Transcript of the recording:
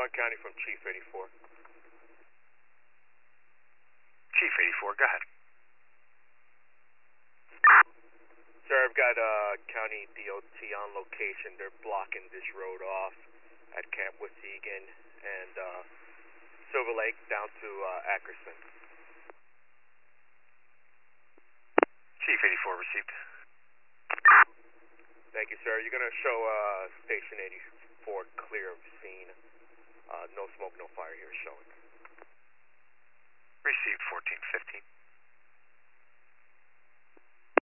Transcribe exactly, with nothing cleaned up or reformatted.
Yukon County from Chief eighty-four. Chief eighty-four, go ahead. Sir, I've got uh, County D O T on location. They're blocking this road off at Camp Waukegan and uh, Silver Lake down to uh, Ackerson. Chief eighty-four received. Thank you, sir. You're going to show uh, Station eighty-four clear of scene. Uh, no smoke, no fire here showing. Received fourteen fifteen.